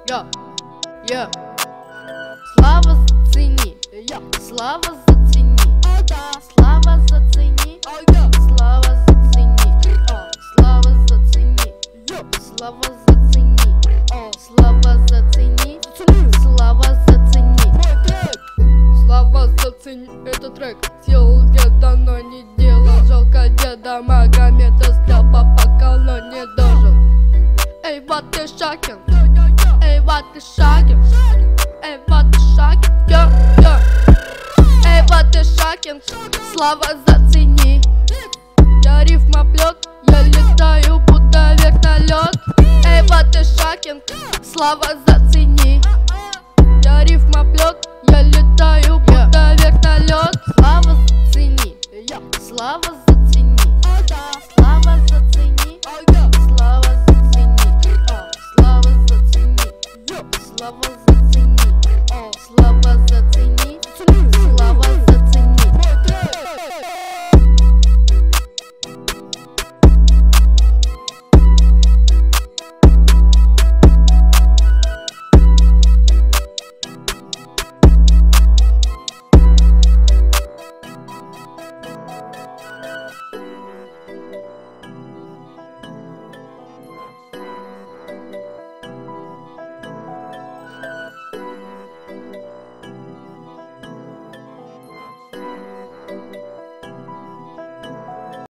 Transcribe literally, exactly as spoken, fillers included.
Я, я. Слава зацени, я. Слава зацени, слава зацени, слава зацени, слава зацени, слава зацени, слава зацени, слава зацени. Слава зацени, это трек делал где-то, но не делал. Жалко деда Магомеда, стряпа пока, но не дожил. Эй, вот ты Шакин, эй, вот ты Шакин, эй, вот ты Шакин, я, я. Эй, вот ты Шакин, слава зацени. Я рифмоплет, я летаю, будто вертолет. Эй, вот ты Шакин, слава зацени.